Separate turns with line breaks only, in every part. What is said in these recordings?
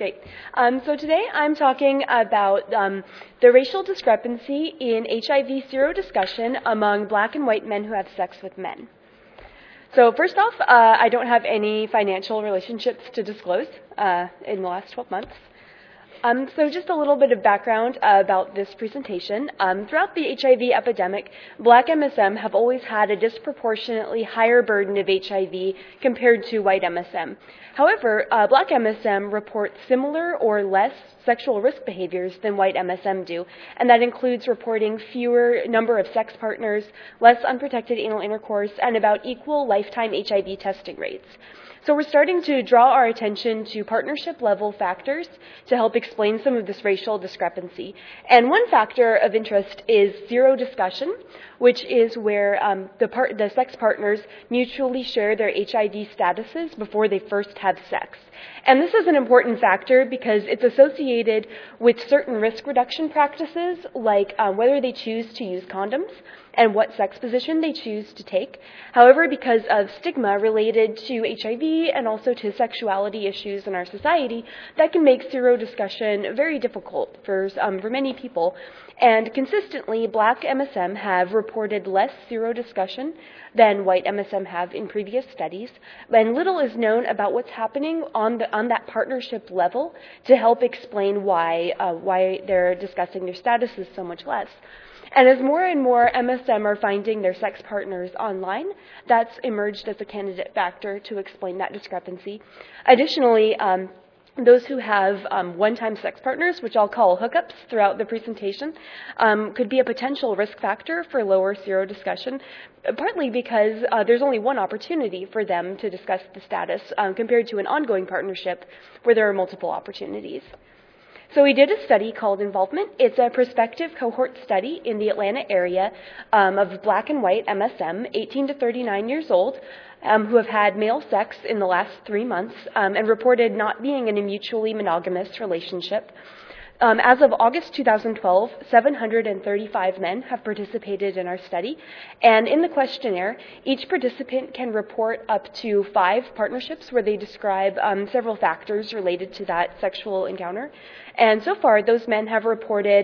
Great. So today I'm talking about the racial discrepancy in HIV serodiscussion among black and white men who have sex with men. So first off, I don't have any financial relationships to disclose in the last 12 months. So just a little bit of background about this presentation. Throughout the HIV epidemic, black MSM have always had a disproportionately higher burden of HIV compared to white MSM. However, black MSM report similar or less sexual risk behaviors than white MSM do, and that includes reporting fewer number of sex partners, less unprotected anal intercourse, and about equal lifetime HIV testing rates. So we're starting to draw our attention to partnership-level factors to help explain some of this racial discrepancy. And one factor of interest is serodiscussion, which is where the sex partners mutually share their HIV statuses before they first have sex. And this is an important factor because it's associated with certain risk reduction practices, like whether they choose to use condoms and what sex position they choose to take. However, because of stigma related to HIV and also to sexuality issues in our society, that can make serodiscussion very difficult for many people. And consistently, black MSM have reported less serodiscussion than white MSM have in previous studies, and little is known about what's happening on that partnership level to help explain why they're discussing their statuses so much less. And as more and more MSM are finding their sex partners online, that's emerged as a candidate factor to explain that discrepancy. Additionally, those who have one-time sex partners, which I'll call hookups throughout the presentation, could be a potential risk factor for lower serodiscussion, partly because there's only one opportunity for them to discuss the status compared to an ongoing partnership where there are multiple opportunities. So we did a study called Involvement. It's a prospective cohort study in the Atlanta area of black and white MSM, 18 to 39 years old, who have had male sex in the last 3 months and reported not being in a mutually monogamous relationship. As of August 2012, 735 men have participated in our study, and in the questionnaire, each participant can report up to 5 partnerships where they describe several factors related to that sexual encounter. And so far, those men have reported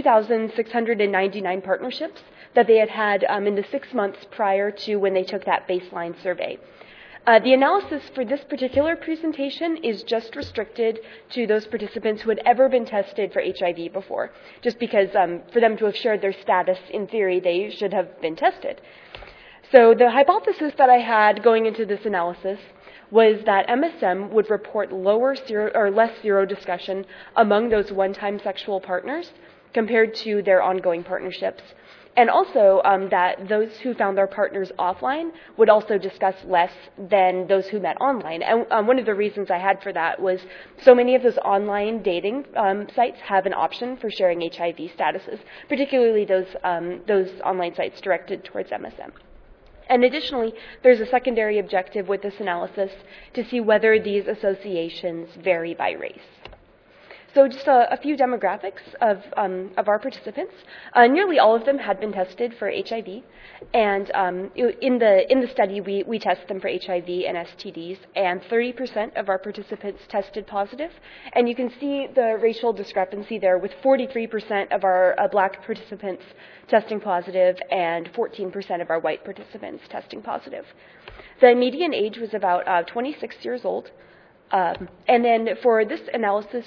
2,699 partnerships that they had in the 6 months prior to when they took that baseline survey. The analysis for this particular presentation is just restricted to those participants who had ever been tested for HIV before, just because for them to have shared their status, in theory, they should have been tested. So the hypothesis that I had going into this analysis was that MSM would report less serodiscussion among those one-time sexual partners compared to their ongoing partnerships. And also that those who found their partners offline would also discuss less than those who met online. And one of the reasons I had for that was so many of those online dating sites have an option for sharing HIV statuses, particularly those online sites directed towards MSM. And additionally, there's a secondary objective with this analysis to see whether these associations vary by race. So just a few demographics of our participants. Nearly all of them had been tested for HIV, and in the study we test them for HIV and STDs, and 30% of our participants tested positive. And you can see the racial discrepancy there, with 43% of our black participants testing positive and 14% of our white participants testing positive. The median age was about 26 years old. And then for this analysis,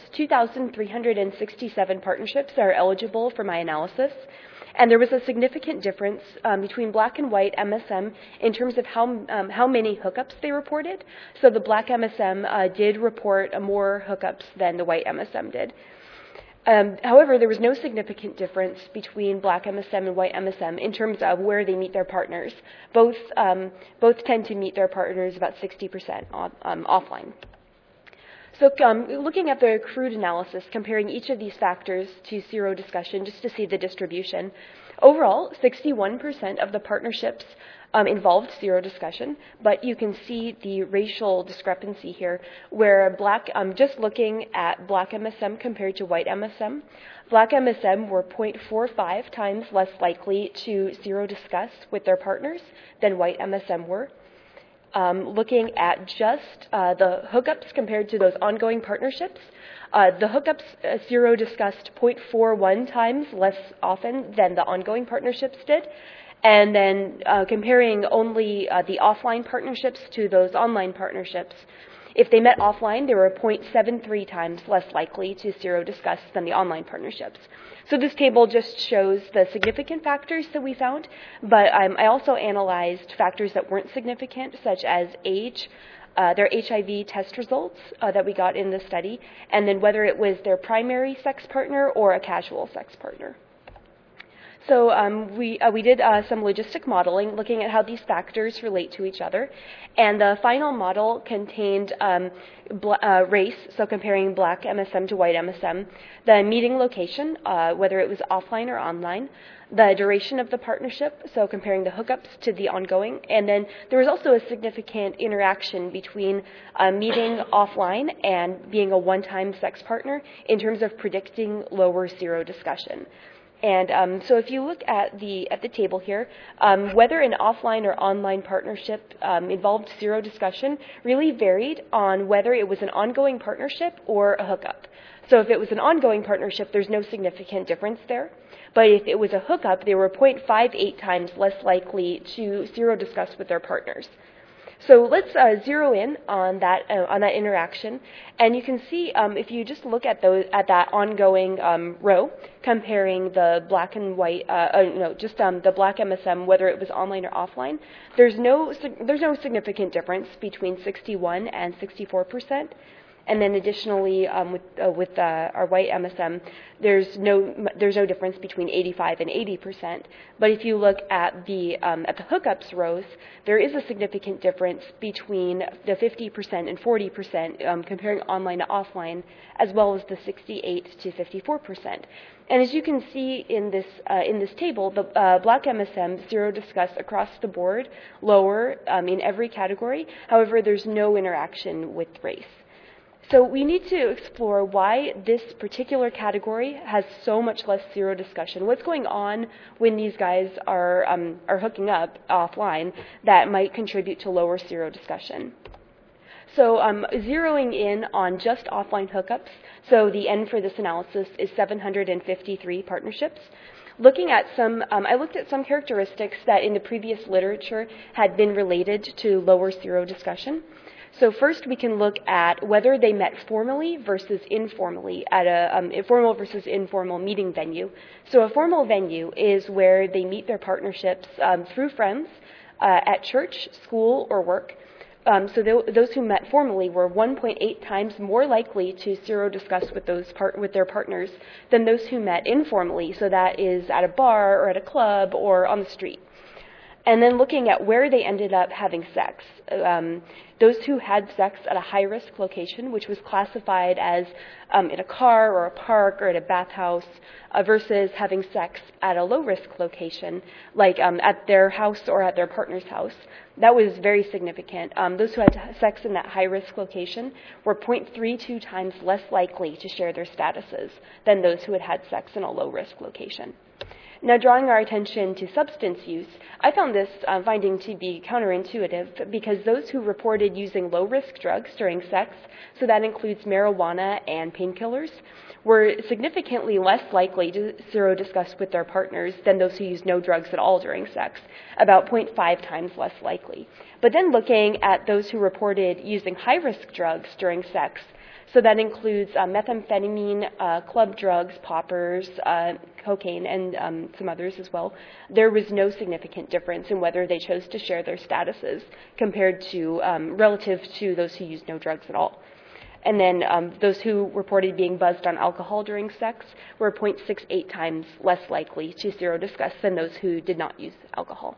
2,367 partnerships are eligible for my analysis. And there was a significant difference between black and white MSM in terms of how many hookups they reported. So the black MSM did report more hookups than the white MSM did. However, there was no significant difference between black MSM and white MSM in terms of where they meet their partners. Both tend to meet their partners about 60% offline. So looking at the crude analysis, comparing each of these factors to serodiscussion just to see the distribution, overall, 61% of the partnerships involved serodiscussion, but you can see the racial discrepancy here, where just looking at black MSM compared to white MSM, black MSM were 0.45 times less likely to serodiscuss with their partners than white MSM were. looking at just the hookups compared to those ongoing partnerships. The hookups zero discussed 0.41 times less often than the ongoing partnerships did. And then comparing only the offline partnerships to those online partnerships. If they met offline, they were 0.73 times less likely to zero discuss than the online partnerships. So this table just shows the significant factors that we found, but I also analyzed factors that weren't significant, such as age, their HIV test results that we got in the study, and then whether it was their primary sex partner or a casual sex partner. So we did some logistic modeling looking at how these factors relate to each other. And the final model contained race, so comparing black MSM to white MSM, the meeting location, whether it was offline or online, the duration of the partnership, so comparing the hookups to the ongoing, and then there was also a significant interaction between meeting offline and being a one-time sex partner in terms of predicting lower zero discussion. And so if you look at the table here, whether an offline or online partnership involved zero discussion really varied on whether it was an ongoing partnership or a hookup. So if it was an ongoing partnership, there's no significant difference there. But if it was a hookup, they were 0.58 times less likely to zero discuss with their partners. So let's zero in on that interaction, and you can see if you just look at that ongoing row, comparing the black and white, the black MSM, whether it was online or offline, there's no significant difference between 61 and 64%. And then additionally, with our white MSM, there's no difference between 85 and 80%. But if you look at the hookups rows, there is a significant difference between the 50% and 40%, comparing online to offline, as well as the 68 to 54%. And as you can see in this table, the black MSM zero discuss across the board, lower in every category. However, there's no interaction with race. So we need to explore why this particular category has so much less zero discussion. What's going on when these guys are hooking up offline that might contribute to lower zero discussion? So zeroing in on just offline hookups, so the N for this analysis is 753 partnerships. Looking at I looked at some characteristics that in the previous literature had been related to lower zero discussion. So first, we can look at whether they met formally versus informally at a formal versus informal meeting venue. So a formal venue is where they meet their partnerships through friends at church, school, or work. So those who met formally were 1.8 times more likely to zero discuss with their partners than those who met informally. So that is at a bar or at a club or on the street. And then looking at where they ended up having sex. Those who had sex at a high-risk location, which was classified as in a car or a park or at a bathhouse, versus having sex at a low-risk location, like at their house or at their partner's house, that was very significant. Those who had sex in that high-risk location were 0.32 times less likely to share their statuses than those who had had sex in a low-risk location. Now, drawing our attention to substance use, I found this finding to be counterintuitive because those who reported using low-risk drugs during sex, so that includes marijuana and painkillers, were significantly less likely to zero discuss with their partners than those who used no drugs at all during sex, about 0.5 times less likely. But then looking at those who reported using high-risk drugs during sex, so that includes methamphetamine, club drugs, poppers, cocaine, and some others as well. There was no significant difference in whether they chose to share their statuses compared to relative to those who used no drugs at all. And then those who reported being buzzed on alcohol during sex were 0.68 times less likely to zero discuss than those who did not use alcohol.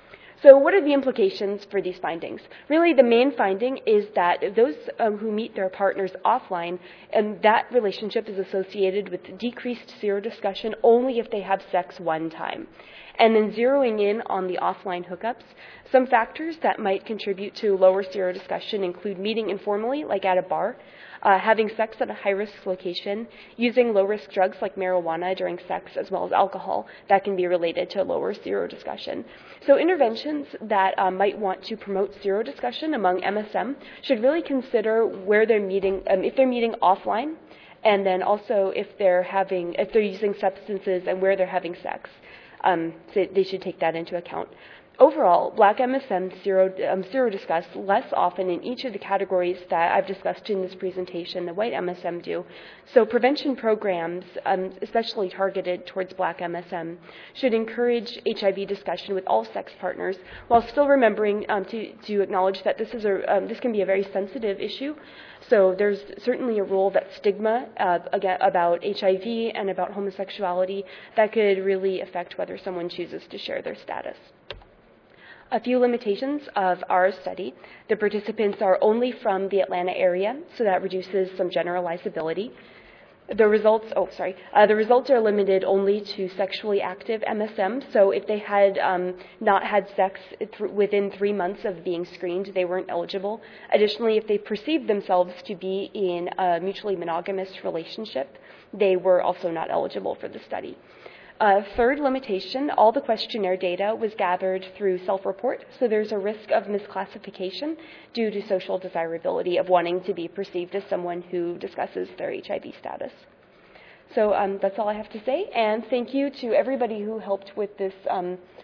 So what are the implications for these findings? Really, the main finding is that those who meet their partners offline, and that relationship is associated with decreased zero discussion only if they have sex one time. and then zeroing in on the offline hookups. Some factors that might contribute to lower serodiscussion include meeting informally, like at a bar, having sex at a high-risk location, using low-risk drugs like marijuana during sex, as well as alcohol, that can be related to lower serodiscussion. So interventions that might want to promote serodiscussion among MSM should really consider where they're meeting, if they're meeting offline, and then also if they're using substances and where they're having sex. So they should take that into account. Overall, Black MSM serodiscuss less often in each of the categories that I've discussed in this presentation than white MSM do. So prevention programs, especially targeted towards Black MSM, should encourage HIV discussion with all sex partners, while still remembering to acknowledge that this can be a very sensitive issue. So there's certainly a role that stigma about HIV and about homosexuality that could really affect whether someone chooses to share their status. A few limitations of our study. The participants are only from the Atlanta area, so that reduces some generalizability. The results are limited only to sexually active MSM, so if they had not had sex within 3 months of being screened, they weren't eligible. Additionally, if they perceived themselves to be in a mutually monogamous relationship, they were also not eligible for the study. Third limitation, all the questionnaire data was gathered through self-report, so there's a risk of misclassification due to social desirability of wanting to be perceived as someone who discusses their HIV status. So that's all I have to say, and thank you to everybody who helped with this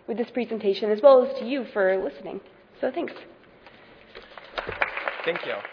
presentation, as well as to you for listening. So thanks.
Thank you.